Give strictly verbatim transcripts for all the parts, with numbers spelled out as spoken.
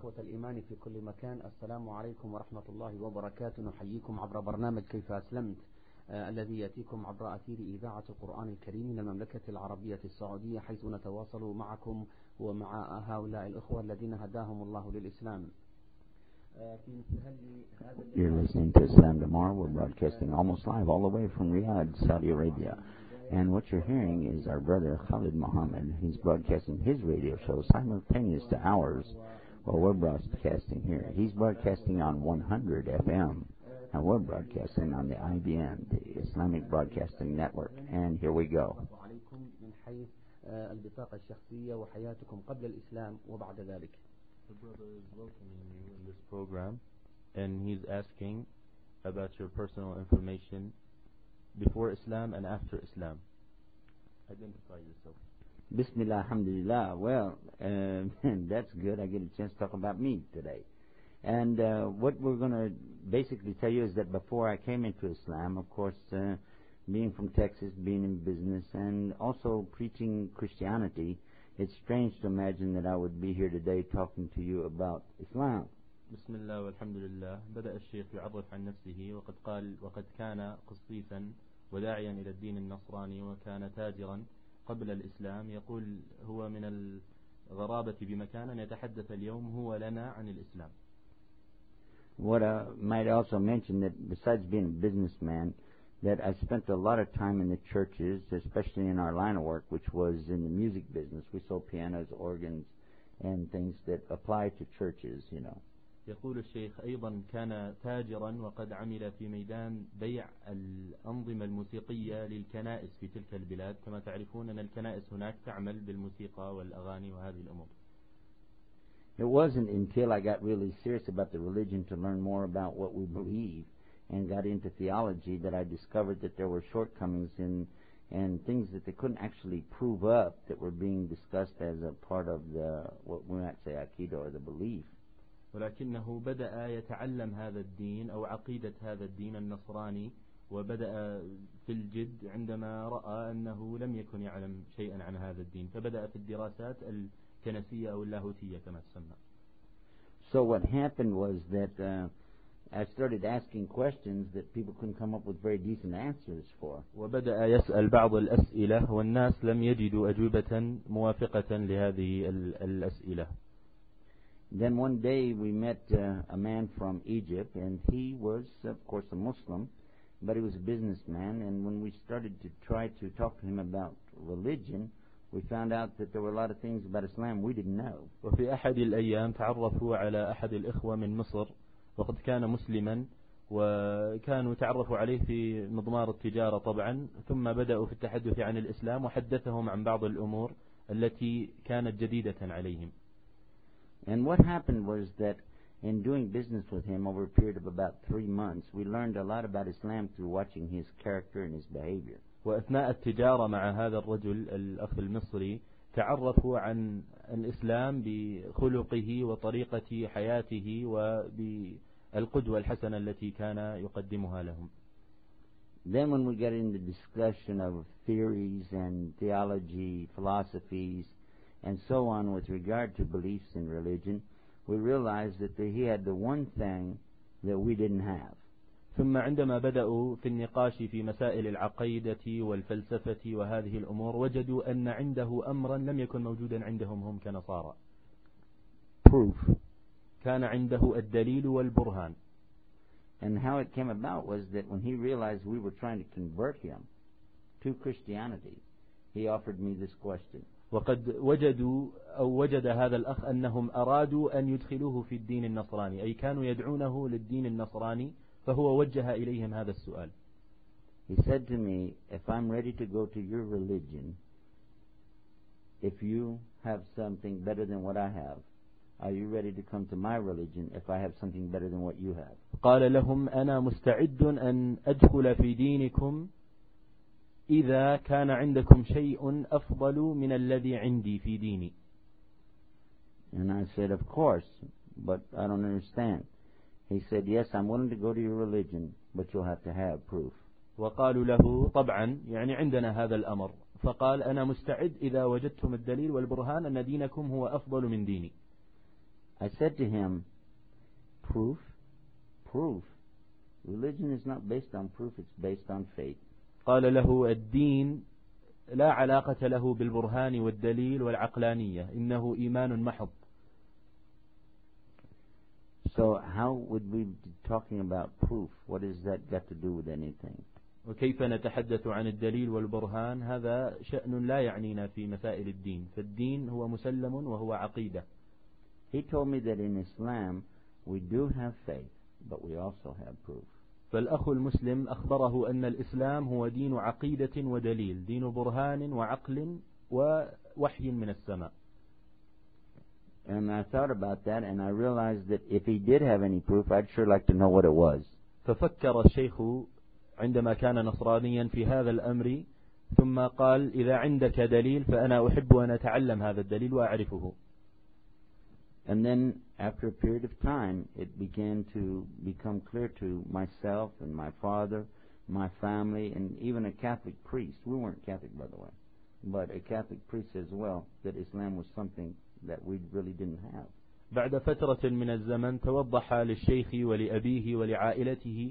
إخوة الإيمان في كل مكان، السلام عليكم ورحمة الله وبركاته. نحييكم عبر برنامج كيف أسلمت آه الذي يأتيكم عبر أثير إذاعة القرآن الكريم من المملكة العربية السعودية، حيث نتواصل معكم ومع هؤلاء الإخوة الذين هداهم الله للإسلام. You're listening to Islam Tomorrow. We're broadcasting almost live all the way from Riyadh, Saudi Arabia. And what you're hearing is our brother Khalid Muhammad. He's broadcasting his radio show simultaneous to ours while we're broadcasting here. He's broadcasting on one hundred F M, and we're broadcasting on the I B N, the Islamic Broadcasting Network. And here we go. البطاقة الشخصية وحياتكم قبل الإسلام وبعد ذلك. The brother is welcoming you in this program, and he's asking about your personal information before Islam and after Islam. Identify yourself. Bismillah, alhamdulillah. Well, uh, that's good. I get a chance to talk about me today. And uh, what we're going to basically tell you is that before I came into Islam, of course, uh, being from Texas, being in business, and also preaching Christianity, it's strange to imagine that I would be here today talking to you about Islam. بسم الله والحمد لله. بدأ الشيخ يعرف عن نفسه وقد قال وقد كان قسيسا وداعيا إلى الدين النصراني وكان تاجرا قبل الإسلام. يقول هو من الغرابة بمكان أن يتحدث اليوم هو لنا عن الإسلام. What I might also mention that besides being a businessman, that I spent a lot of time in the churches, especially in our line of work, which was in the music business. We sold pianos, organs, and things that apply to churches, you know. يقول الشيخ أيضا كان تاجرا وقد عمل في ميدان بيع الأنظمة الموسيقية للكنائس في تلك البلاد. كما تعرفون أن الكنائس هناك تعمل بالموسيقى والأغاني وهذه الأمور. It wasn't until I got really serious about the religion to learn more about what we believe and got into theology that I discovered that there were shortcomings in and things that they couldn't actually prove up that were being discussed as a part of the, what we might say, Aqidah or the belief. ولكنه بدأ يتعلم هذا الدين أو عقيدة هذا الدين النصراني وبدأ في الجد عندما رأى أنه لم يكن يعلم شيئا عن هذا الدين فبدأ في الدراسات الكنسية أو اللاهوتية كما تسمى. So what happened was that uh, I started asking questions that people couldn't come up with very decent answers for. وبدأ يسأل بعض الأسئلة والناس لم يجدوا أجوبة موافقة لهذه الأسئلة. Then one day we met uh, a man from Egypt, and he was, of course, a Muslim, but he was a businessman. And when we started to try to talk to him about religion, we found out that there were a lot of things about Islam we didn't know. وفي أحد الأيام تعرفوا على أحد الإخوة من مصر وقد كان مسلما وكانوا تعرفوا عليه في مضمار التجارة طبعا ثم بدأوا في التحدث عن الإسلام وحدثهم عن بعض الأمور التي كانت جديدة عليهم. And what happened was that in doing business with him over a period of about three months, we learned a lot about Islam through watching his character and his behavior. وأثناء التجارة مع هذا الرجل الأخ المصري تعرفوا عن الإسلام بخلقه وطريقة حياته وبالقدوة الحسنة التي كان يقدمها لهم. Then when we got into discussion of theories and theology, philosophies, and so on with regard to beliefs in religion, we realized that he had the one thing that we didn't have. ثم عندما بدأوا في النقاش في مسائل العقيدة والفلسفة وهذه الأمور وجدوا أن عنده أمرا لم يكن موجودا عندهم هم كنصارى. Proof. كان عنده الدليل والبرهان. And how it came about was that when he realized we were trying to convert him to Christianity, he offered me this question. وقد وجدوا أو وجد هذا الأخ أنهم أرادوا أن يدخلوه في الدين النصراني أي كانوا يدعونه للدين النصراني فهو وجه إليهم هذا السؤال. He said to me, if I'm ready to go to your religion, if you have something better than what I have, are you ready to come to my religion if I have something better than what you have? قال لهم أنا مستعد أن أدخل في دينكم إذا كان عندكم شيء أفضل من الذي عندي في ديني. And I said, of course, but I don't understand. He said, yes, I'm willing to go to your religion, but you'll have to have proof. وقالوا له طبعا يعني عندنا هذا الأمر فقال أنا مستعد إذا وجدتم الدليل والبرهان أن دينكم هو أفضل من ديني. I said to him, proof? Proof? Religion is not based on proof, it's based on faith. قال له الدين لا علاقة له بالبرهان والدليل والعقلانية، إنه إيمان محض. So how would we be talking about proof? What has that got to do with anything? وكيف نتحدث عن الدليل والبرهان؟ هذا شأن لا يعنينا في مسائل الدين، فالدين هو مسلم وهو عقيدة. He told me that in Islam we do have faith, but we also have proof. فالأخ المسلم أخبره أن الإسلام هو دين عقيدة ودليل، دين برهان وعقل ووحي من السماء. And I thought about that and I realized that if he did have any proof, I'd sure like to know what it was. ففكر الشيخ عندما كان نصرانيا في هذا الأمر، ثم قال إذا عندك دليل فأنا أحب أن أتعلم هذا الدليل وأعرفه. And then after a period of time, it began to become clear to myself and my father, my family, and even a Catholic priest. We weren't Catholic, by the way, but a Catholic priest as well, that Islam was something that we really didn't have. بعد فترة من الزمن توضح للشيخ ولأبيه ولعائلته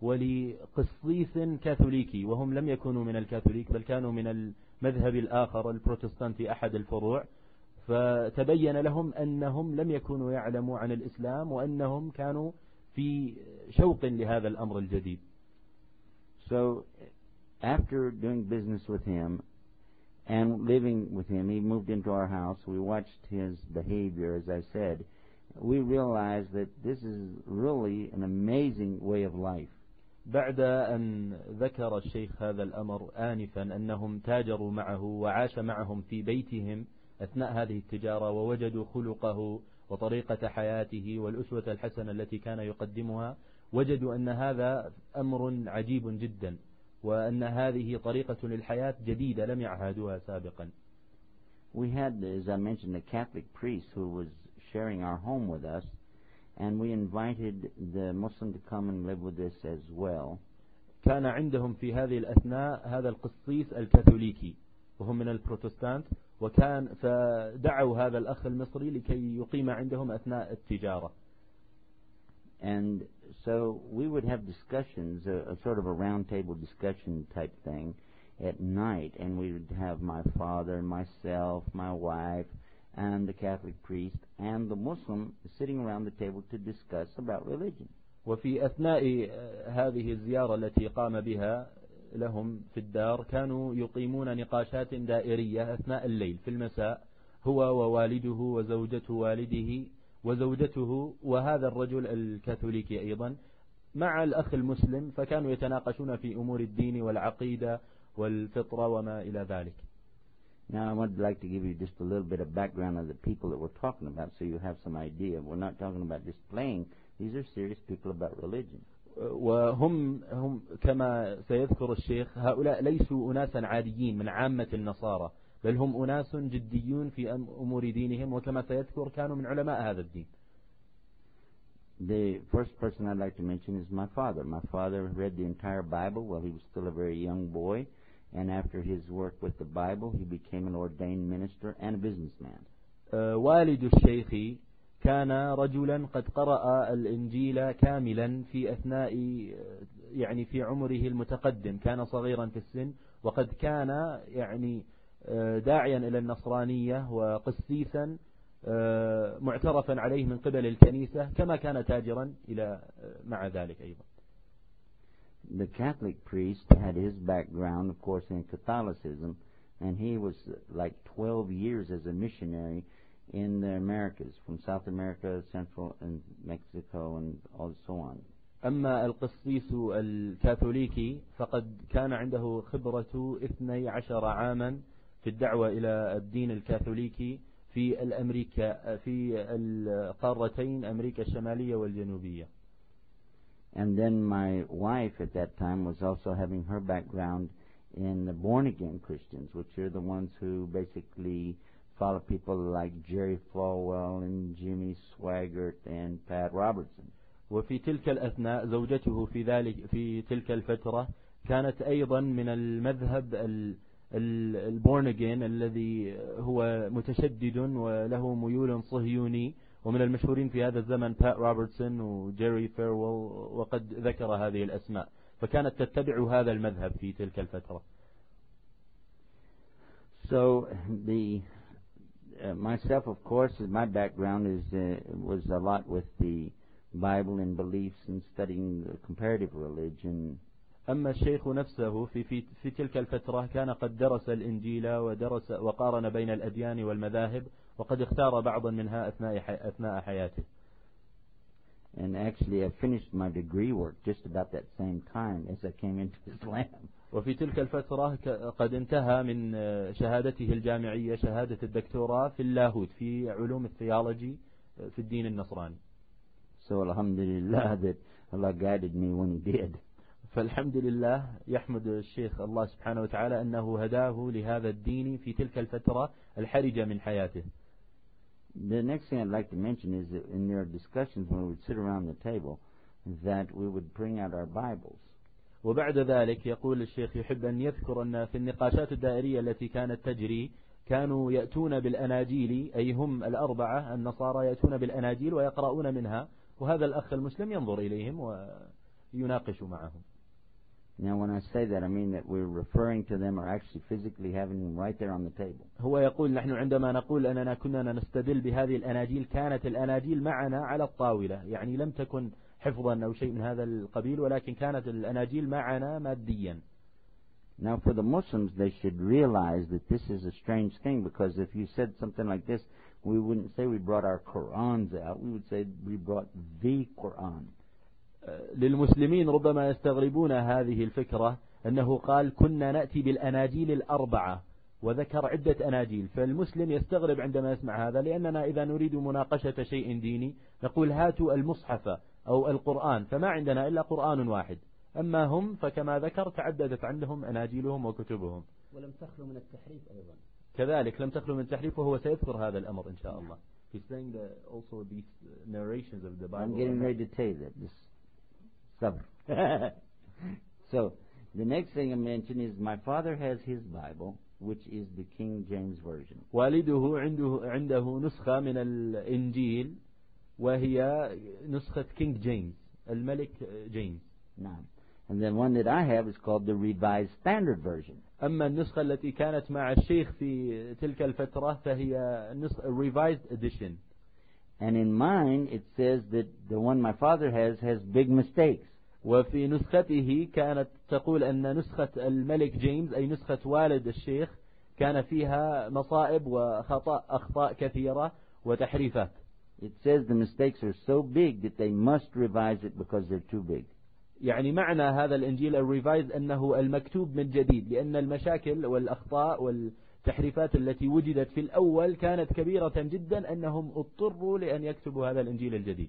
ولقسيس كاثوليكي، وهم لم يكونوا من الكاثوليك بل كانوا من المذهب الآخر البروتستانتي أحد الفروع، فتبين لهم أنهم لم يكونوا يعلموا عن الإسلام وأنهم كانوا في شوق لهذا الأمر الجديد. So after doing business with him and living with him, he moved into our house. We watched his behavior, as I said. We realized that this is really an amazing way of life. بعد أن ذكر الشيخ هذا الأمر آنفا أنهم تاجروا معه وعاش معهم في بيتهم أثناء هذه التجارة، ووجدوا خلقه وطريقة حياته والأسوة الحسنة التي كان يقدمها، وجدوا أن هذا أمر عجيب جدا، وأن هذه طريقة للحياة جديدة لم يعهدوها سابقا. We had, as I mentioned, a Catholic priest who was sharing our home with us, and we invited the Muslim to come and live with us as well. كان عندهم في هذه الأثناء هذا القسيس الكاثوليكي وهم من البروتستانت، وكان فدعوا هذا الأخ المصري لكي يقيم عندهم أثناء التجارة. And so we would have discussions, a, a sort of a round table discussion type thing at night, and we would have my father, myself, my wife, and the Catholic priest, and the Muslim sitting around the table to discuss about religion. وفي أثناء هذه الزيارة التي قام بها لهم في الدار كانوا يقيمون نقاشات دائرية أثناء الليل في المساء، هو ووالده وزوجة والده وزوجته وهذا الرجل الكاثوليكي أيضا مع الأخ المسلم، فكانوا يتناقشون في أمور الدين والعقيدة والفطرة وما إلى ذلك. Now I would like to give you just a little bit of background of the people that we're talking about so you have some idea. We're not talking about just playing. These are serious people about religion. وهم هم كما سيذكر الشيخ هؤلاء ليسوا أناسا عاديين من عامة النصارى، بل هم أناس جديون في أمور دينهم، وكما سيذكر كانوا من علماء هذا الدين. The first person I'd like to mention is my father. My father read the entire Bible while he was still a very young boy, and after his work with the Bible he became an ordained minister and a businessman. والد الشيخ كان رجلا قد قرأ الإنجيل كاملا في أثناء يعني في عمره المتقدم، كان صغيرا في السن وقد كان يعني داعيا إلى النصرانية وقسيسا معترفا عليه من قبل الكنيسة، كما كان تاجرا إلى مع ذلك أيضا. The Catholic priest had his background, of course, in Catholicism, and he was like twelve years as a missionary in the Americas, from South America, Central and Mexico, and so on. أما القسيس الكاثوليكي فقد كان عنده خبرة اثني عشر عاما في الدعوة إلى الدين الكاثوليكي في الأمريكا في القارتين أمريكا الشمالية والجنوبية. And then my wife at that time was also having her background in the born-again Christians, which are the ones who basically follow people like Jerry Falwell and Jimmy Swaggart and Pat Robertson. وفي تلك الأثناء زوجته في ذلك في تلك الفترة كانت أيضا من المذهب البورن أجين الذي هو متشدد وله ميول صهيوني، ومن المشهورين في هذا الزمن بات روبرتسون وجيري فيرويل، وقد ذكر هذه الأسماء، فكانت تتبع هذا المذهب في تلك الفترة. So the uh, myself, of course, my background is uh, was a lot with the Bible and beliefs and studying comparative religion. أما الشيخ نفسه في في في تلك الفترة كان قد درس الإنجيل ودرس وقارن بين الأديان والمذاهب، وقد اختار بعضا منها أثناء أثناء حياته. And actually, I finished my degree work just about that same time as I came into Islam. وفي تلك الفترة قد انتهى من شهادته الجامعية شهادة الدكتوراه في اللاهوت في علوم الثيولوجي في الدين النصراني. So alhamdulillah that Allah guided me when He did. فالحمد لله يحمد الشيخ الله سبحانه وتعالى أنه هداه لهذا الدين في تلك الفترة الحرجة من حياته. The next thing I'd like to mention is that in your discussions when we would sit around the table, that we would bring out our Bibles. وبعد ذلك يقول الشيخ يحب أن يذكر أن في النقاشات الدائرية التي كانت تجري كانوا يأتون بالأناجيل، أي هم الأربعة النصارى يأتون بالأناجيل ويقرؤون منها، وهذا الأخ المسلم ينظر إليهم ويناقش معهم. Now when I say that, I mean that we're referring to them or actually physically having them right there on the table. هو يقول نحن عندما نقول أننا كنا نستدل بهذه الأناجيل كانت الأناجيل معنا على الطاولة، يعني لم تكن حفظا أو شيء من هذا القبيل، ولكن كانت الأناجيل معنا ماديا. Now for the Muslims, they should realize that this is a strange thing, because if you said something like this, we wouldn't say we brought our Qur'ans out, we would say we brought the Qur'an. للمسلمين ربما يستغربون هذه الفكرة أنه قال كنا نأتي بالأناجيل الأربعة وذكر عدة أناجيل، فالمسلم يستغرب عندما يسمع هذا، لأننا إذا نريد مناقشة شيء ديني نقول هاتوا المصحف أو القرآن، فما عندنا إلا قرآن واحد، أما هم فكما ذكر تعددت عندهم أناجيلهم وكتبهم. ولم تخلو من التحريف أيضا. كذلك لم تخلو من التحريف، وهو سيذكر هذا الأمر إن شاء الله. He's saying that also these narrations of the Bible. I'm getting ready to tell you that. This sabr. So the next thing I mention is my father has his Bible, which is the King James Version. والده عنده عنده نسخة من الإنجيل وهي نسخة King James، الملك جيمس. نعم. And then one that I have is called the Revised Standard Version. أما النسخة التي كانت مع الشيخ في تلك الفترة فهي نسخة Revised Edition. And in mine it says that the one my father has has big mistakes. وفي نسخته كانت تقول أن نسخة الملك جيمس أي نسخة والد الشيخ كان فيها مصائب وخطأ أخطاء كثيرة وتحريفات. It says the mistakes are so big that they must revise it because they're too big. يعني معنى هذا الإنجيل الريفايز أنه المكتوب من جديد، لأن المشاكل والأخطاء والتحريفات التي وجدت في الأول كانت كبيرة جدا أنهم اضطروا لأن يكتبوا هذا الإنجيل الجديد.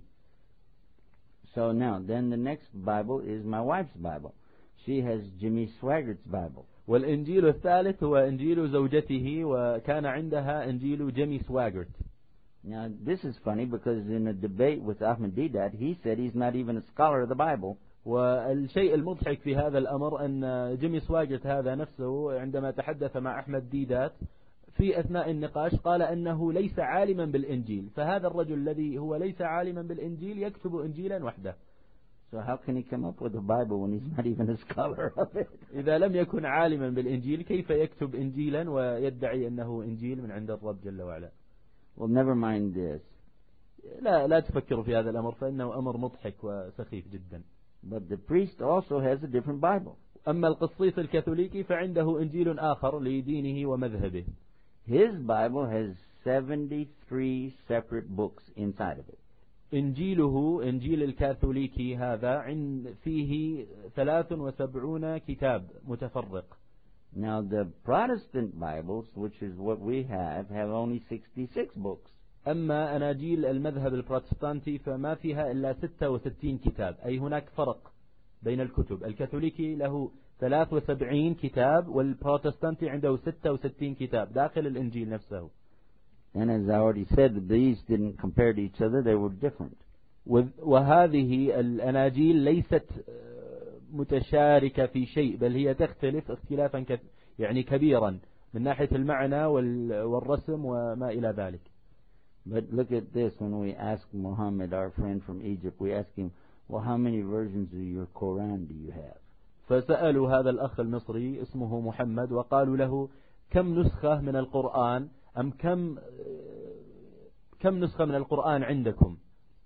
So now, then the next Bible is my wife's Bible. She has Jimmy Swaggart's Bible. والإنجيل الثالث هو إنجيل زوجته، وكان عندها إنجيل جيمي سواغرت. Now this is funny because in a debate with Ahmed Deedat, he said he's not even a scholar of the Bible. والشيء المضحك في هذا الأمر أن جيمي سواغرت هذا نفسه عندما تحدث مع أحمد ديدات في أثناء النقاش قال أنه ليس عالما بالإنجيل، فهذا الرجل الذي هو ليس عالما بالإنجيل يكتب إنجيلا وحده. So how can he come up with a Bible when he's not even a scholar of it? إذا لم يكن عالما بالإنجيل كيف يكتب إنجيلا ويدعي أنه إنجيل من عند الرب جل وعلا؟ Well, never mind this. لا لا تفكروا في هذا الأمر فإنه أمر مضحك وسخيف جدا. But the priest also has a different Bible. أما القسيس الكاثوليكي فعنده إنجيل آخر لدينه ومذهبه. His Bible has seventy-three separate books inside of it. إنجيله إنجيل الكاثوليكي هذا عند فيه ثلاث وسبعون كتاب متفرق. Now the Protestant Bibles, which is what we have, have only sixty-six books. أما أناجيل المذهب البروتستانتي فما فيها إلا ستة وستين كتاب، أي هناك فرق بين الكتب. الكاثوليكي له ثلاث وسبعين كتاب والبروتستانتي عنده ستة وستين كتاب داخل الإنجيل نفسه. And as I already said, these didn't compare to each other, they were different. وهذه الأناجيل ليست متشاركة في شيء، بل هي تختلف اختلافا يعني كبيرا من ناحية المعنى والرسم وما إلى ذلك. But look at this, when we ask Muhammad, our friend from Egypt, we ask him, well, how many versions of your Quran do you have? فسألوا هذا الأخ المصري اسمه محمد وقالوا له كم نسخة من القرآن أم كم كم نسخة من القرآن عندكم؟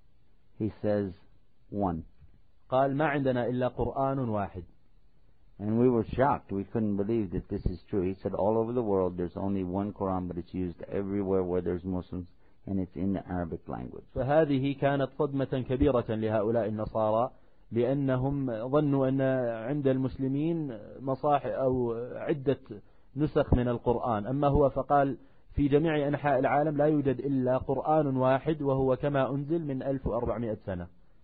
He says one. قال ما عندنا إلا قرآن واحد. And we were shocked. We couldn't believe that this is true. He said all over the world there's only one Quran, but it's used everywhere where there's Muslims, and it's in the Arabic language. فهذه كانت صدمة كبيرة لهؤلاء النصارى لأنهم ظنوا أن عند المسلمين مصاحف أو عدة نسخ من القرآن، أما هو فقال في جميع أنحاء العالم لا يوجد إلا قرآن واحد وهو كما أنزل من ألف وأربعمائة سنة.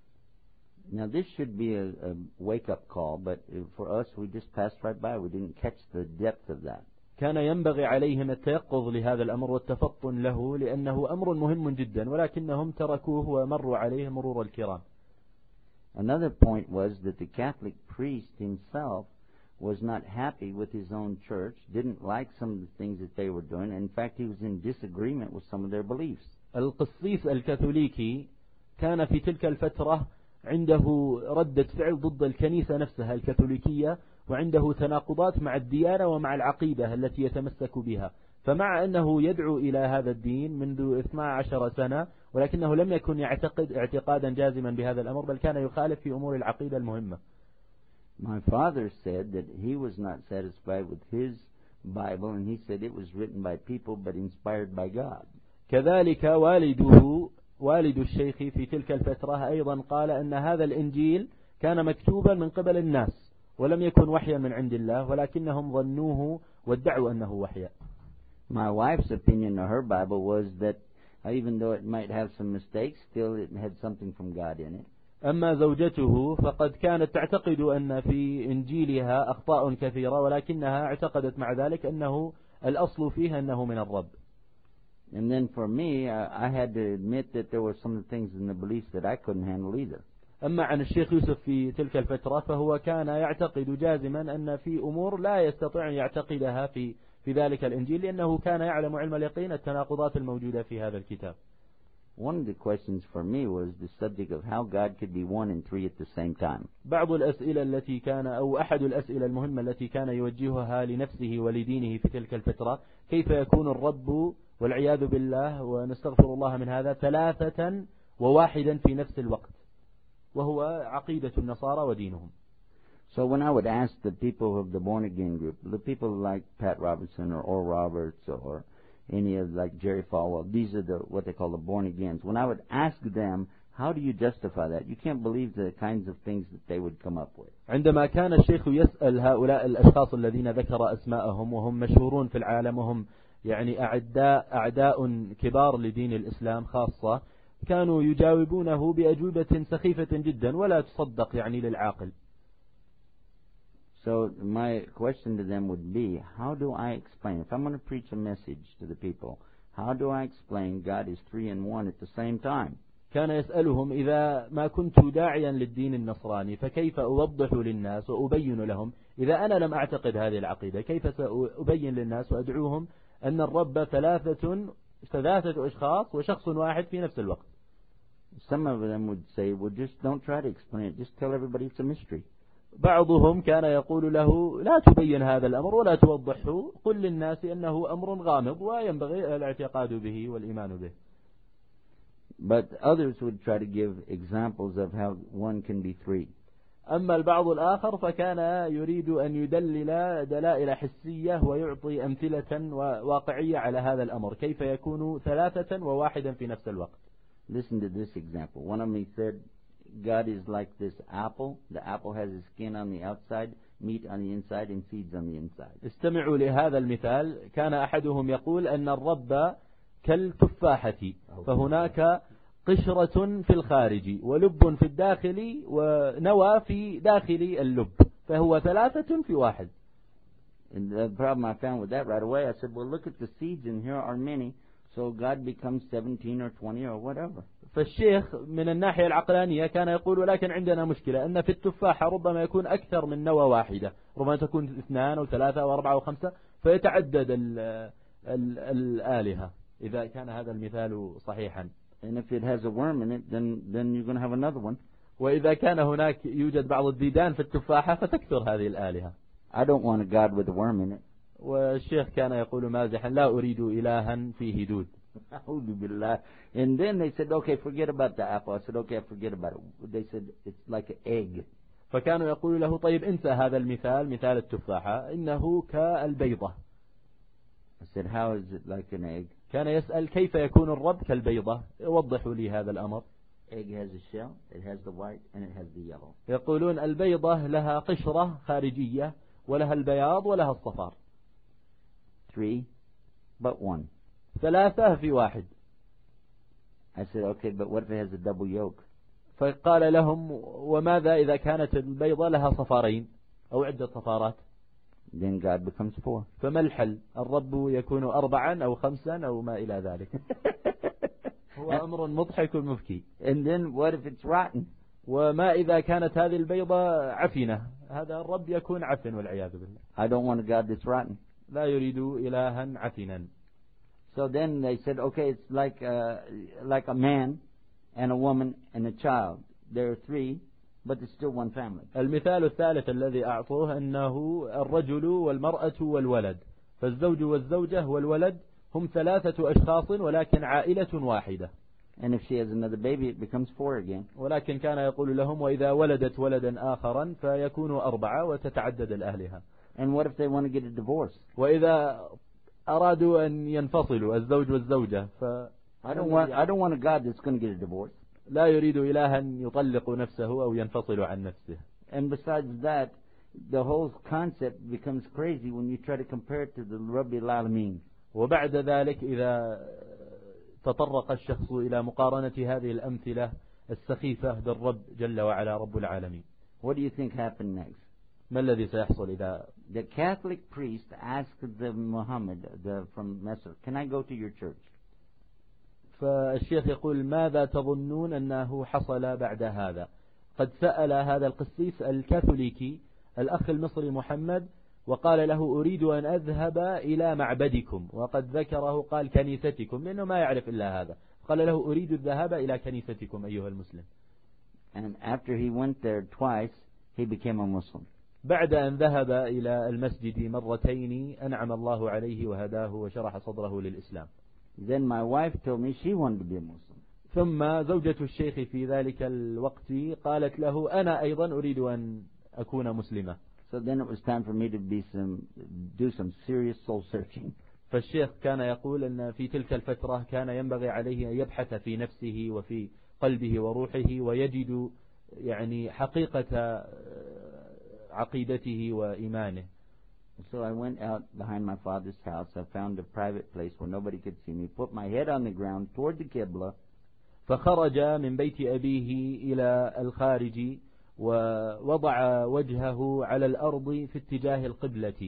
Now this should be a, a wake-up call, but for us we just passed right by. We didn't catch the depth of that. كان ينبغي عليهم التيقظ لهذا الأمر والتفطن له لأنه أمر مهم جدا، ولكنهم تركوه ومروا عليه مرور الكرام. Another point was that the Catholic priest himself was not happy with his own church, didn't like some of the things that they were doing. In fact, he was in disagreement with some of their beliefs. القسيس الكاثوليكي كان في تلك الفترة عنده ردة فعل ضد الكنيسة نفسها الكاثوليكية، وعنده تناقضات مع الديانة ومع العقيدة التي يتمسك بها. فمع أنه يدعو إلى هذا الدين منذ اثنتي عشرة سنة، ولكنه لم يكن يعتقد اعتقادا جازما بهذا الأمر، بل كان يخالف في أمور العقيدة المهمة. My father said that he was not satisfied with his Bible, and he said it was written by people but inspired by God. كذلك والده والد الشيخ في تلك الفترة أيضا قال أن هذا الإنجيل كان مكتوبا من قبل الناس ولم يكن وحيا من عند الله، ولكنهم ظنوه وادعوا أنه وحيا. My wife's opinion of her Bible was that even though it might have some mistakes, still it had something from God in it. أما زوجته فقد كانت تعتقد أن في إنجيلها أخطاء كثيرة، ولكنها اعتقدت مع ذلك أنه الأصل فيها أنه من الرب. And then for me, I had to admit that there were some things in the beliefs that I couldn't handle either. أما عن الشيخ يوسف في تلك الفترة فهو كان يعتقد جازما أن في أمور لا يستطيع أن يعتقدها في في ذلك الإنجيل، لأنه كان يعلم علم اليقين التناقضات الموجودة في هذا الكتاب. One of the questions for me was the subject of how God could be one and three at the same time. بعض الأسئلة التي كان أو أحد الأسئلة المهمة التي كان يوجهها لنفسه ولدينه في تلك الفترة، كيف يكون الرب والعياذ بالله ونستغفر الله من هذا ثلاثة وواحدا في نفس الوقت، وهو عقيدة النصارى ودينهم. So when I would ask the people of the born again group, the people like Pat Robertson or Oral Roberts or any of like Jerry Falwell, these are the what they call the born agains. When I would ask them, how do you justify that? You can't believe the kinds of things that they would come up with. عندما كان الشيخ يسأل هؤلاء الأشخاص الذين ذكر أسماءهم وهم مشهورون في العالم وهم يعني أعداء أعداء كبار لدين الإسلام خاصة، كانوا يجاوبونه بأجوبة سخيفة جدا ولا تصدق يعني للعاقل. So my question to them would be, how do I explain, if I'm going to preach a message to the people, how do I explain God is three and one at the same time? كان يسألهم إذا ما كنت داعيا للدين النصراني فكيف أوضح للناس وأبين لهم إذا أنا لم أعتقد هذه العقيدة، كيف سأبين للناس وأدعوهم أن الرب ثلاثة ثلاثة أشخاص وشخص واحد في نفس الوقت. Some of them would say, well, just don't try to explain it, just tell everybody it's a mystery. بعضهم كان يقول له لا تبين هذا الأمر ولا توضحه، قل للناس أنه أمر غامض وينبغي الاعتقاد به والإيمان به. But others would try to give examples of how one can be three. أما البعض الآخر فكان يريد أن يدلل دلائل حسية ويعطي أمثلة واقعية على هذا الأمر، كيف يكون ثلاثة وواحدا في نفس الوقت. Listen to this example. One of them said, God is like this apple. The apple has a skin on the outside, meat on the inside, and seeds on the inside. استمعوا لهذا المثال. كان أحدهم يقول أن الرب كالتفاحة، فهناك قشرة في الخارج ولب في الداخل ونوى في داخل اللب، فهو ثلاثة في واحد. And the problem I found with that right away, I said, well, look at the seeds in here are many, so God becomes seventeen or twenty or whatever. فالشيخ من الناحية العقلانية كان يقول ولكن عندنا مشكلة أن في التفاحة ربما يكون أكثر من نوى واحدة، ربما تكون اثنان أو ثلاثة أو أربعة أو خمسة، فيتعدد ال ال الآلهة. إذا كان هذا المثال صحيحا. And if it has a worm in it, then then you're going to have another one. وإذا كان هناك يوجد بعض الديدان في التفاحة فتكثر هذه الآلهة. I don't want a God with a worm in it. والشيخ كان يقول مازحا لا أريد إلها فيه دود. أعوذ بالله. And then they said, okay, forget about the apple. I said, okay, forget about it. They said, it's like an egg. فكانوا يقولوا له طيب انسى هذا المثال مثال التفاحة إنه كالبيضة. I said, how is it like an egg? كان يسأل كيف يكون الرب كالبيضة؟ وضحوا لي هذا الأمر. Egg has a shell, it has the white, and it has the yellow. يقولون البيضة لها قشرة خارجية ولها البياض ولها الصفار. Three, but one. ثلاثة في واحد. I said, okay, but what if it has a double yolk? فقال لهم وماذا إذا كانت البيضة لها صفارين أو عدة صفارات؟ Then God becomes four. فما الحل؟ الرب يكون أربعا أو خمسا أو ما إلى ذلك. هو أمر مضحك مبكي. And then what if it's rotten? وما إذا كانت هذه البيضة عفنة؟ هذا الرب يكون عفن والعياذ بالله. I don't want a God that's rotten. لا يريد إلها عفنا. So then they said, okay, it's like a, like a man and a woman and a child. There are three, but it's still one family. المثال الثالث الذي أعطوه أنه الرجل والمرأة والولد. فالزوج والزوجة والولد هم ثلاثة أشخاص ولكن عائلة واحدة. And if she has another baby, it becomes four again. ولكن كان يقول لهم وإذا ولدت ولدا آخرا فيكون أربعة وتتعدد الأهلها. And what if they want to get a divorce? وإذا أرادوا أن ينفصلوا الزوج والزوجة ف I don't want I don't want a God that's going to get a divorce. لا يريد إلها يطلق نفسه أو ينفصل عن نفسه. And besides that, the whole concept becomes crazy when you try to compare it to the Rabbil Alameen. وبعد ذلك إذا تطرق الشخص إلى مقارنة هذه الأمثلة السخيفة بالرب جل وعلا رب العالمين. What do you think happened next? ما الذي سيحصل إذا The Catholic priest asked the Muhammad the, from Messer, can I go to your church? فالشيخ يقول ماذا تظنون أنه حصل بعد هذا؟ قد سأل هذا القسيس الكاثوليكي الأخ المصري محمد وقال له أريد أن أذهب إلى معبدكم، وقد ذكره قال كنيستكم لأنه ما يعرف إلا هذا. قال له أريد الذهاب إلى كنيستكم أيها المسلم. And after he went there twice, he became a Muslim. بعد أن ذهب إلى المسجد مرتين أنعم الله عليه وهداه وشرح صدره للإسلام. Then my wife told me she wanted to be a Muslim. ثم زوجة الشيخ في ذلك الوقت قالت له أنا أيضا أريد أن أكون مسلمة. So then it was time for me to be some, do some serious soul searching. فالشيخ كان يقول أن في تلك الفترة كان ينبغي عليه أن يبحث في نفسه وفي قلبه وروحه ويجد يعني حقيقة عقيدته وإيمانه. So I went out behind my father's house. I found a private place where nobody could see me. Put my head on the ground toward the Qibla. فخرج من بيت أبيه إلى الخارج ووضع وجهه على الأرض في اتجاه القبلة.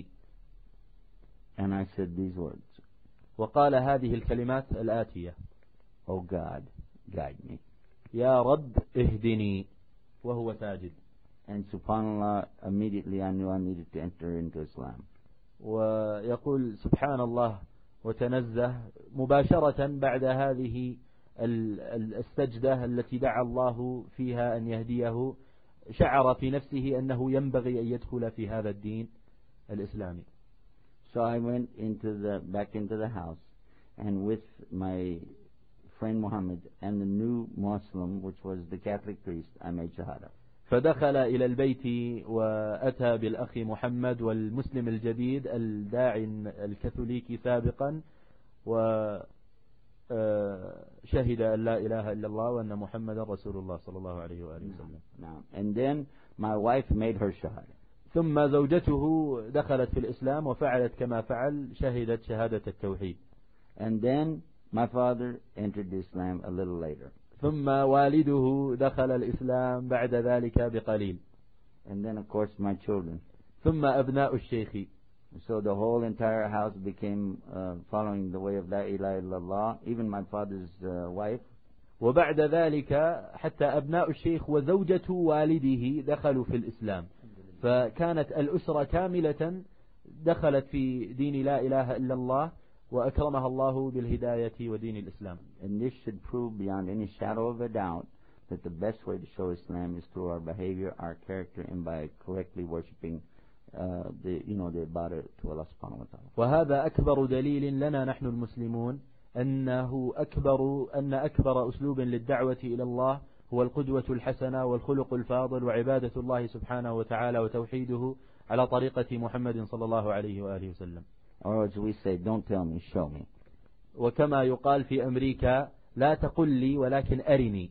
And I said these words. وقال هذه الكلمات الآتية. Oh God, guide me. يا رب اهدني وهو ساجد. And subhanallah, immediately I knew I needed to enter into Islam. ويقول سبحان الله وتنزه مباشرة بعد هذه السجدة التي دعا الله فيها أن يهديه شعر في نفسه أنه ينبغي أن يدخل في هذا الدين الإسلامي. So I went into the back into the house, and with my friend Muhammad and the new Muslim, which was the Catholic priest, I made shahada. فدخل إلى البيت وأتى بالأخ محمد والمسلم الجديد الداعي الكاثوليكي سابقا وشهد أن لا إله إلا الله وأن محمد رسول الله صلى الله عليه وآله وسلم. نعم. And then my wife made her shahada. ثم زوجته دخلت في الإسلام وفعلت كما فعل شهدت شهادة التوحيد. And then my father entered Islam a little later. ثم والده دخل الإسلام بعد ذلك بقليل. And then of course my children. ثم أبناء الشيخ. So the whole entire house became uh, following the way of La ilaha illallah, even my father's uh, wife. وبعد ذلك حتى أبناء الشيخ وزوجة والده دخلوا في الإسلام. فكانت الأسرة كاملة دخلت في دين لا إله إلا الله وأكرمها الله بالهداية ودين الإسلام. And this should prove beyond any shadow of a doubt that the best way to show Islam is through our behavior, our character, and by correctly worshiping uh, the, you know, the ibadah to Allah subhanahu wa ta'ala. وهذا أكبر دليل لنا نحن المسلمون أنه أكبر أن أكبر أسلوب للدعوة إلى الله هو القدوة الحسنة والخلق الفاضل وعبادة الله سبحانه وتعالى وتوحيده على طريقة محمد صلى الله عليه وآله وسلم. Or as we say, don't tell me, show me. وكما يقال في أمريكا لا تقل لي ولكن أرني.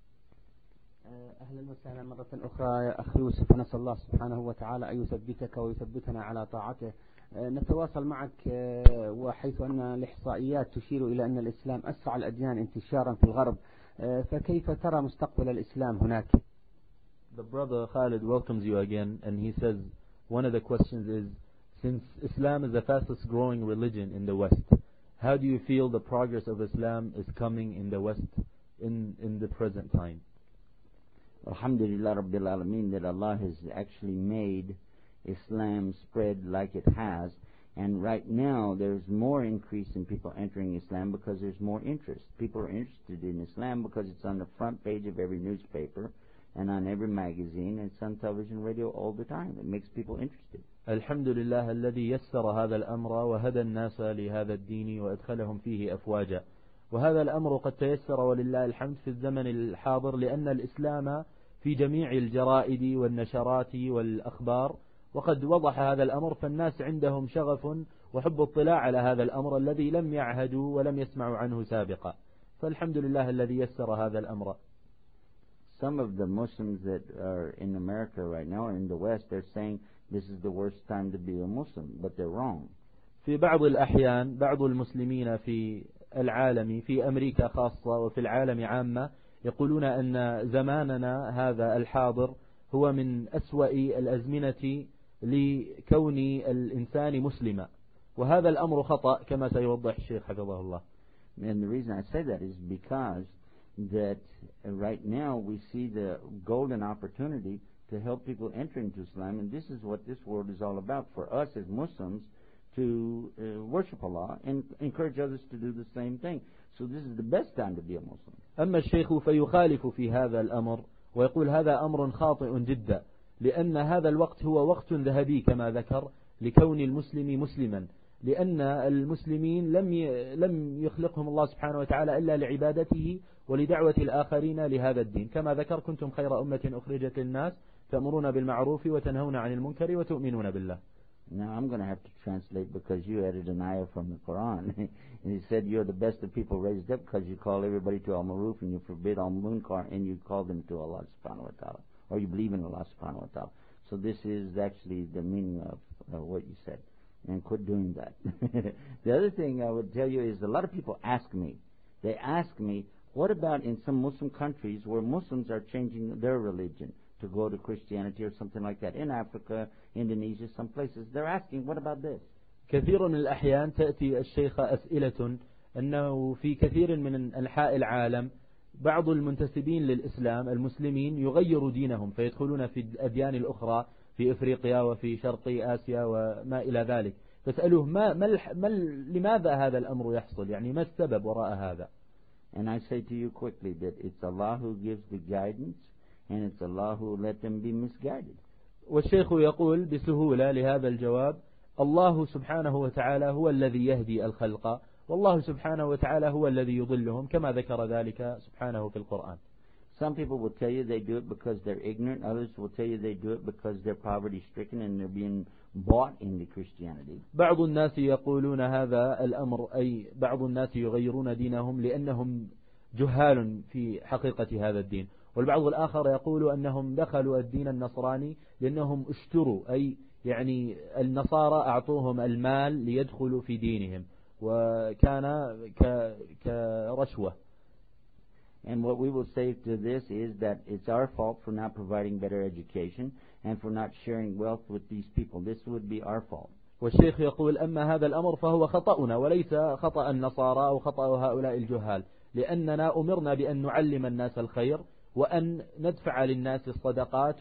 أهلا وسهلا مرة أخرى يا أخي يوسف، نسأل الله سبحانه وتعالى أن يثبتك ويثبتنا على طاعته. نتواصل معك وحيث أن الإحصائيات تشير إلى أن الإسلام أسرع الأديان انتشارا في الغرب، فكيف ترى مستقبل الإسلام هناك؟ The brother Khalid welcomes you again, and he says one of the questions is, since Islam is the fastest growing religion in the West, how do you feel the progress of Islam is coming in the West in, in the present time? Alhamdulillah Rabbil Alameen, that Allah has actually made Islam spread like it has, and right now there's more increase in people entering Islam because there's more interest. People are interested in Islam because it's on the front page of every newspaper and on every magazine, and it's on television, radio all the time. It makes people interested. الحمد لله الذي يسر هذا الأمر وهدى الناس لهذا الدين وأدخلهم فيه أفواجا. وهذا الأمر قد تيسر ولله الحمد في الزمن الحاضر، لأن الإسلام في جميع الجرائد والنشرات والأخبار، وقد وضح هذا الأمر، فالناس عندهم شغف وحب اطلاع على هذا الأمر الذي لم يعهدوا ولم يسمعوا عنه سابقا. فالحمد لله الذي يسر هذا الأمر. Some of the Muslims that are in America right now or in the West, they're saying this is the worst time to be a Muslim, but they're wrong. في بعض الأحيان بعض المسلمين في العالم، في أمريكا خاصة وفي العالم عامة، يقولون أن زماننا هذا الحاضر هو من أسوأ الأزمنة لكون الإنسان مسلما، وهذا الأمر خطأ كما سيوضح الشيخ حفظه الله. And the reason I say that is because that right now we see the golden opportunity to help people enter into Islam, and this is what this world is all about for us as Muslims, to uh, worship Allah and encourage others to do the same thing. So this is the best time to be a Muslim. أما الشيخ فيخالف في هذا الأمر ويقول هذا أمر خاطئ جدا، لأن هذا الوقت هو وقت ذهبي كما ذكر لكون المسلم مسلما، لأن المسلمين لم لم يخلقهم الله سبحانه وتعالى إلا لعبادته ولدعوة الآخرين لهذا الدين، كما ذكر كنتم خير أمة أخرجت للناس تأمرون بالمعروف وتنهون عن المنكر وتؤمنون بالله. Now I'm going to have to translate because you added an ayah from the Quran, and he said you're the best of people raised up because you call everybody to al-maruf and you forbid al-munkar and you call them to Allah subhanahu wa ta'ala, or you believe in Allah subhanahu wa ta'ala. So this is actually the meaning of uh, what you said, and quit doing that. The other thing I would tell you is a lot of people ask me, they ask me, what about in some Muslim countries where Muslims are changing their religion to go to Christianity or something like that, in Africa, Indonesia, some places. They're asking, what about this? كثير من الأحيان تأتي الشيخ أسئلة أنه في كثير من أنحاء العالم بعض المنتسبين للإسلام المسلمين يغيروا دينهم فيدخلون في الأديان الأخرى في إفريقيا وفي شرق آسيا وما إلى ذلك، فاسألوه ما, ما, ما لماذا هذا الأمر يحصل، يعني ما السبب وراء هذا؟ And I say to you quickly that it's Allah who gives the guidance, and it's Allah who let them be misguided. والشيخ يقول بسهولة لهذا الجواب، الله سبحانه وتعالى هو الذي يهدي الخلق، والله سبحانه وتعالى هو الذي يضلهم، كما ذكر ذلك سبحانه في القرآن. Some people will tell you they do it because they're ignorant. Others will tell you they do it because they're poverty-stricken and they're being bought into Christianity. بعض الناس يقولون هذا الأمر، أي بعض الناس يغيرون دينهم لأنهم جهال في حقيقة هذا الدين، والبعض الآخر يقول أنهم دخلوا الدين النصراني لأنهم اشتروا، أي يعني النصارى أعطوهم المال ليدخلوا في دينهم وكان كرشوة. And what we will say to this is that it's our fault for not providing better education and for not sharing wealth with these people. This would be our fault. والشيخ يقول أما هذا الأمر فهو خطأنا وليس خطأ النصارى أو خطأ هؤلاء الجهال، لأننا أمرنا بأن نعلم الناس الخير وأن ندفع للناس الصدقات،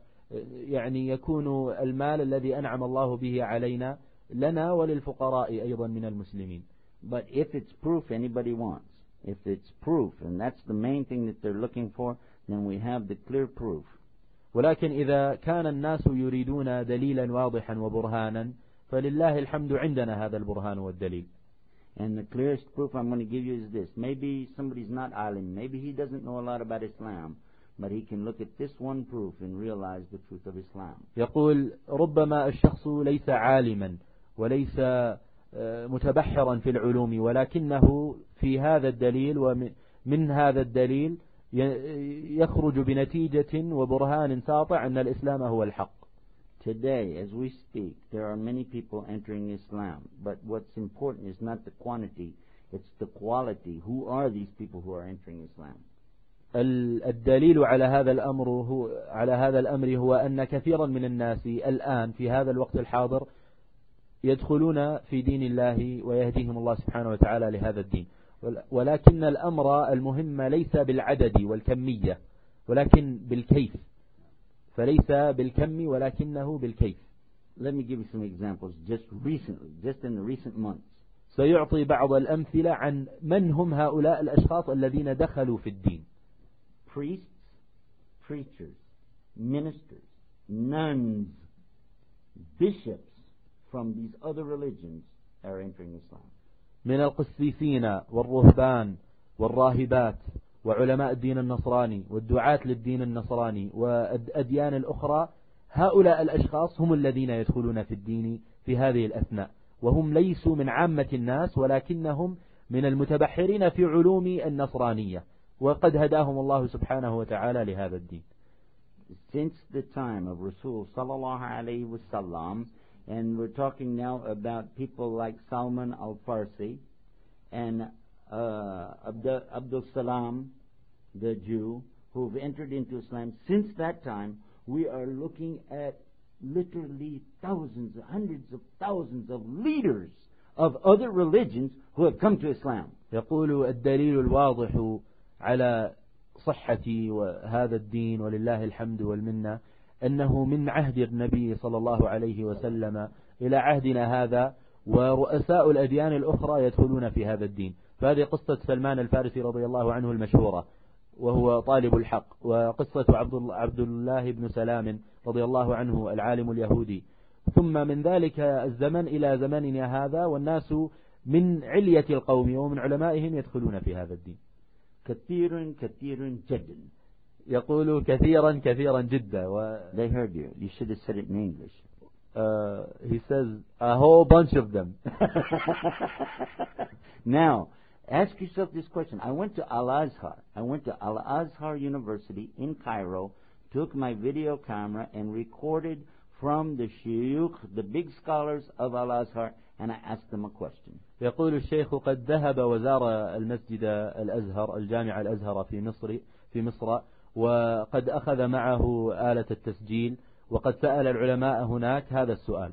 ويعني يكون المال الذي أنعم الله به علينا لنا وللفقراء أيضا من المسلمين. But if it's proof anybody wants, if it's proof, and that's the main thing that they're looking for, then we have the clear proof. ولكن إذا كان الناس يريدون دليلا واضحا وبرهانا فلله الحمد عندنا هذا البرهان والدليل. And the clearest proof I'm going to give you is this. Maybe somebody's not alim, maybe he doesn't know a lot about Islam, but he can look at this one proof and realize the truth of Islam. يقول ربما الشخص ليس عالما وليس متبحرا في العلوم، ولكنه في هذا الدليل ومن هذا الدليل يخرج بنتيجة وبرهان ساطع أن الإسلام هو الحق. Today, as we speak, there are many people entering Islam, but what's important is not the quantity, it's the quality. Who are these people who are entering Islam? الدليل على هذا الأمر هو على هذا الأمر هو أن كثيرا من الناس الآن في هذا الوقت الحاضر يدخلون في دين الله ويهديهم الله سبحانه وتعالى لهذا الدين، ولكن الأمر المهم ليس بالعدد والكمية ولكن بالكيف، فليس بالكم ولكنه بالكيف. Let me give you some examples just recently, just in the recent months. سيعطي بعض الأمثلة عن من هم هؤلاء الأشخاص الذين دخلوا في الدين. Priests, preachers, ministers, nuns, bishops from these other religions are entering Islam. من القسيسين والرهبان والراهبات وعلماء الدين النصراني والدعاة للدين النصراني والأديان الأخرى، هؤلاء الأشخاص هم الذين يدخلون في الدين في هذه الأثناء، وهم ليسوا من عامة الناس ولكنهم من المتبحرين في علوم النصرانية، وقد هداهم الله سبحانه وتعالى لهذا الدين. Since the time of Rasul sallallahu alayhi wa sallam, and we're talking now about people like Salman al-Farsi and uh, Abdul, Abdul Salam, the Jew, who've entered into Islam. Since that time, we are looking at literally thousands, hundreds of thousands of leaders of other religions who have come to Islam. يقول الدليل الواضح على صحة هذا الدين ولله الحمد والمنة أنه من عهد النبي صلى الله عليه وسلم إلى عهدنا هذا ورؤساء الأديان الأخرى يدخلون في هذا الدين. فهذه قصة سلمان الفارسي رضي الله عنه المشهورة وهو طالب الحق، وقصة عبد الله بن سلام رضي الله عنه العالم اليهودي، ثم من ذلك الزمن إلى زمننا هذا والناس من علية القوم ومن علمائهم يدخلون في هذا الدين. كثير كثير جدا. يقول كثيرا كثيرا جدا. و... They heard you. You should have said it in English. Uh, he says a whole bunch of them. Now, ask yourself this question. I went to Al-Azhar. I went to Al-Azhar University in Cairo, took my video camera and recorded from the shuyukh, the big scholars of Al-Azhar, and I asked them a question. يقول الشيخ قد ذهب وزار المسجد الأزهر الجامع الأزهر في مصر في مصر وقد أخذ معه آلة التسجيل وقد سأل العلماء هناك هذا السؤال.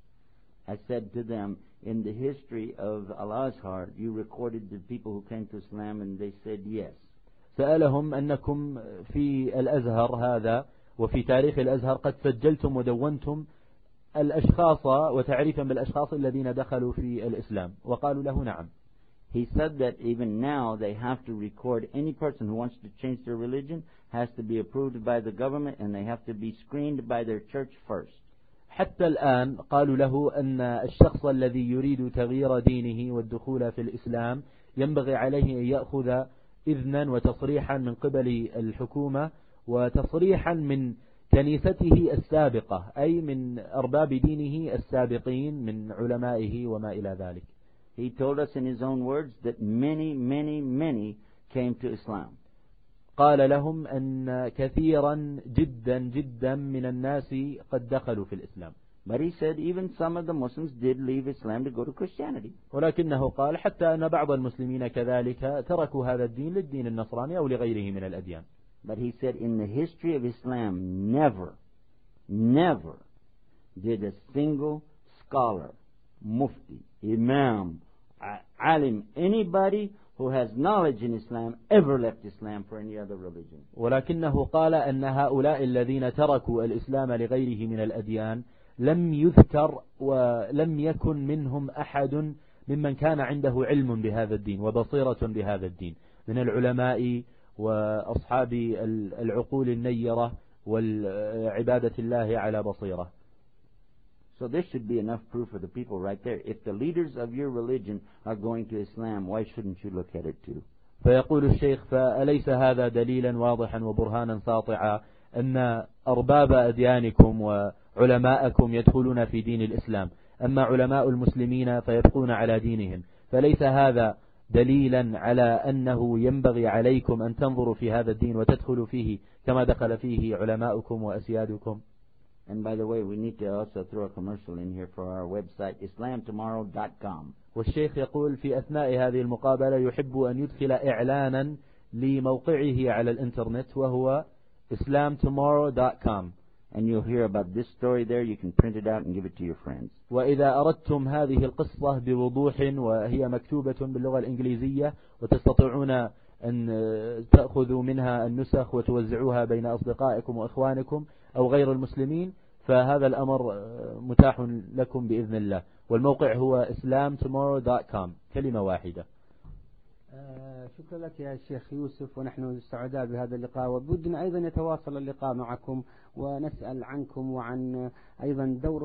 I said to them, in the history of Al-Azhar, you recorded the people who came to Islam, and they said yes. سألهم أنكم في الأزهر هذا وفي تاريخ الأزهر قد سجلتم ودونتم الأشخاص وتعريفا بالأشخاص الذين دخلوا في الإسلام، وقالوا له نعم. He said that even now they have to record any person who wants to change their religion has to be approved by the government and they have to be screened by their church first. حتى الآن قالوا له أن الشخص الذي يريد تغيير دينه والدخول في الإسلام ينبغي عليه أن يأخذ إذنا وتصريحا من قبل الحكومة وتصريحا من كنيسته السابقة، أي من أرباب دينه السابقين من علمائه وما إلى ذلك. He told us in his own words that many, many, many came to Islam. قال لهم أن كثيرا جدا جدا من الناس قد دخلوا في الإسلام. But he said even some of the Muslims did leave Islam to go to Christianity. ولكنه قال حتى أن بعض المسلمين كذلك تركوا هذا الدين للدين النصراني أو لغيره من الأديان. But he said in the history of Islam, never, never did a single scholar, mufti, imam, alim, anybody who has knowledge in Islam ever left Islam for any other religion. ولكنه قال أن هؤلاء الذين تركوا الإسلام لغيره من الأديان لم يذكر ولم يكن منهم أحد ممن كان عنده علم بهذا الدين وبصيرة بهذا الدين من العلماء وأصحاب العقول النيرة والعبادة الله على بصيرة. So there should be enough proof for the people right there. If the leaders of your religion are going to Islam, why shouldn't you look at it too? فيقول الشيخ فأليس هذا دليلا واضحا وبرهانا ساطعا أن أرباب أديانكم وعلماءكم يدخلون في دين الإسلام، أما علماء المسلمين فيبقون على دينهم، فليس هذا دليلا على أنه ينبغي عليكم أن تنظروا في هذا الدين وتدخلوا فيه كما دخل فيه علماؤكم وأسيادكم؟ And by the way, we need to also throw a commercial in here for our website, islam tomorrow dot com. والشيخ يقول في أثناء هذه المقابلة يحب أن يدخل إعلانا لموقعه على الإنترنت وهو islam tomorrow dot com. And you'll hear about this story there. You can print it out and give it to your friends. وإذا أردتم هذه القصة بوضوح وهي مكتوبة باللغة الإنجليزية وتستطيعون أن تأخذوا منها النسخ وتوزعوها بين أصدقائكم وإخوانكم أو غير المسلمين، فهذا الأمر متاح لكم بإذن الله. والموقع هو islam tomorrow dot com، كلمة واحدة. آه شكرا لك يا شيخ يوسف، ونحن سعداء بهذا اللقاء، وبدنا أيضا يتواصل اللقاء معكم ونسأل عنكم وعن أيضا دور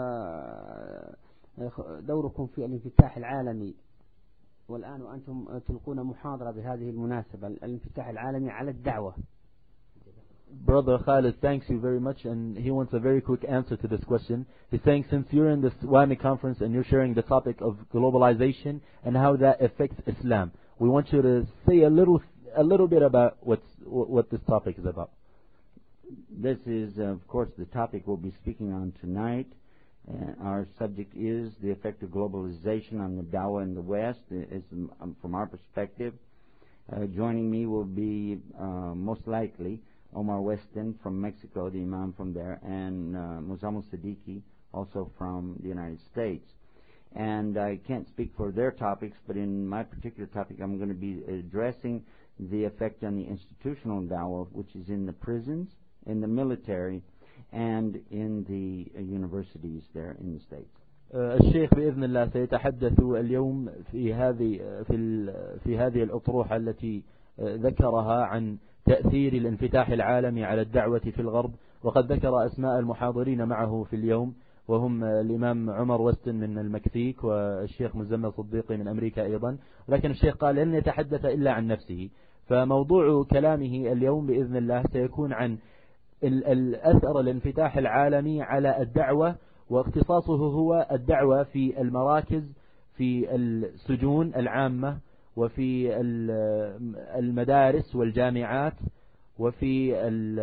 دوركم في الانفتاح العالمي. والآن وأنتم تلقون محاضرة بهذه المناسبة، الانفتاح العالمي على الدعوة. Brother Khalid thanks you very much, and he wants a very quick answer to this question. He's saying, since you're in this W A M I conference and you're sharing the topic of globalization and how that affects Islam, we want you to say a little a little bit about what's, what this topic is about. This is, uh, of course, the topic we'll be speaking on tonight. Uh, our subject is the effect of globalization on the Dawah in the West, is, um, from our perspective. Uh, joining me will be, uh, most likely, Omar Weston from Mexico, the Imam from there, and uh, Muzammil Siddiqui, also from the United States. And I can't speak for their topics, but in my particular topic, I'm going to be addressing the effect on the institutional dawah, which is in the prisons, in the military, and in the uh, universities there in the States. الشيخ بإذن الله سيتحدث اليوم في هذه في في هذه الأطروحة التي ذكرها عن تأثير الانفتاح العالمي على الدعوة في الغرب، وقد ذكر أسماء المحاضرين معه في اليوم، وهم الإمام عمر وستن من المكسيك والشيخ مزمل صديقي من أمريكا أيضا. لكن الشيخ قال لن يتحدث إلا عن نفسه، فموضوع كلامه اليوم بإذن الله سيكون عن الأثر الانفتاح العالمي على الدعوة، واختصاصه هو الدعوة في المراكز، في السجون العامة، وفي المدارس والجامعات، وفي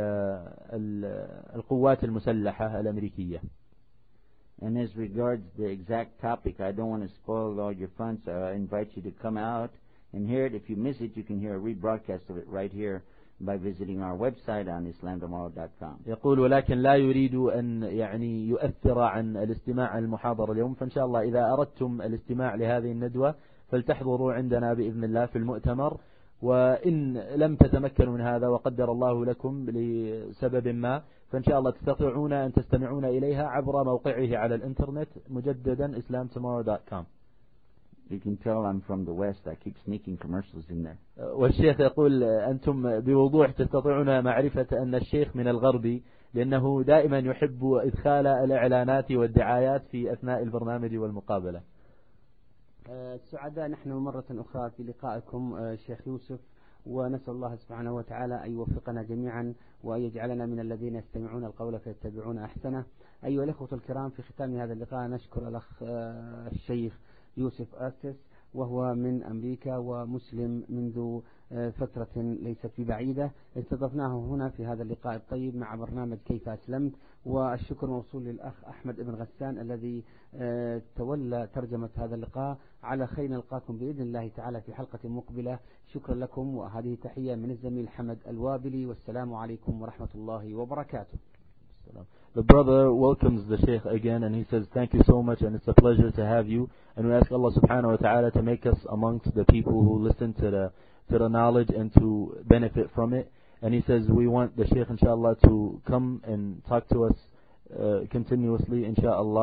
القوات المسلحة الأمريكية. And as regards the exact topic, I don't want to spoil all your fun, so I invite you to come out and hear it. If you miss it, you can hear a rebroadcast of it right here by visiting our website on islam tomorrow dot com. يقول ولكن لا يريد أن يعني يؤثر عن الاستماع عن المحاضرة اليوم، فإن شاء الله إذا أردتم الاستماع لهذه الندوة فلتحضروا عندنا بإذن الله في المؤتمر، وإن لم تتمكنوا من هذا وقدر الله لكم لسبب ما، فإن شاء الله تستطيعون أن تستمعون إليها عبر موقعه على الإنترنت مجددا islam tomorrow dot com. You can tell I'm from the West. I keep sneaking commercials in there. والشيخ يقول أنتم بوضوح تستطيعون معرفة أن الشيخ من الغرب، لأنه دائما يحب إدخال الإعلانات والدعايات في أثناء البرنامج والمقابلة. السعداء نحن مرة أخرى في لقائكم شيخ يوسف، ونسأل الله سبحانه وتعالى أن يوفقنا جميعا وأن يجعلنا من الذين يستمعون القول فيتبعون أحسنه. أيها الأخوة الكرام، في ختام هذا اللقاء نشكر الأخ الشيخ يوسف أرتس، وهو من أمريكا ومسلم منذ فترة ليست ببعيدة. استضفناه هنا في هذا اللقاء الطيب مع برنامج كيف أسلمت، والشكر موصول للأخ أحمد بن غسان الذي تولى ترجمة هذا اللقاء. على خير نلقاكم بإذن الله تعالى في حلقة مقبلة. شكرا لكم، وهذه تحية من الزميل حمد الوابلي، والسلام عليكم ورحمة الله وبركاته. The brother welcomes the Sheikh again, and he says, thank you so much, and it's a pleasure to have you. And we ask Allah subhanahu wa ta'ala to make us amongst the people who listen to the to the knowledge and to benefit from it. And he says, we want the Sheikh, inshallah, to come and talk to us uh, continuously, inshallah.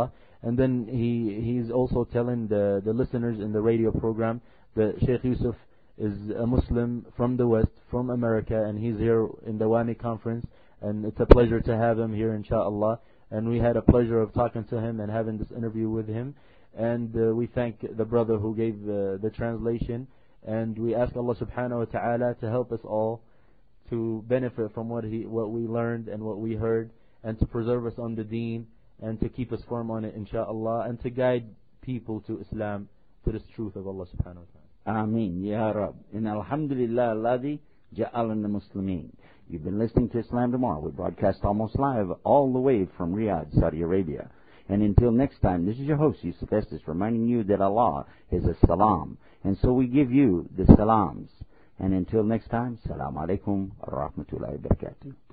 And then he he's also telling the, the listeners in the radio program that Sheikh Yusuf is a Muslim from the West, from America, and he's here in the WAMI conference, and it's a pleasure to have him here, inshallah. And we had a pleasure of talking to him and having this interview with him. And uh, we thank the brother who gave the, the translation, and we ask Allah subhanahu wa ta'ala to help us all to benefit from what he what we learned and what we heard, and to preserve us on the deen, and to keep us firm on it, inshallah, and to guide people to Islam, to this truth of Allah subhanahu wa ta'ala. Ameen, Ya Rab. And alhamdulillah, alladhi ja'alana muslimin. You've been listening to Islam Tomorrow. We broadcast almost live all the way from Riyadh, Saudi Arabia. And until next time, this is your host, Yusuf Estes, reminding you that Allah is a salam. And so we give you the salams. And until next time, Assalamu alaikum wa rahmatullahi wa barakatuh.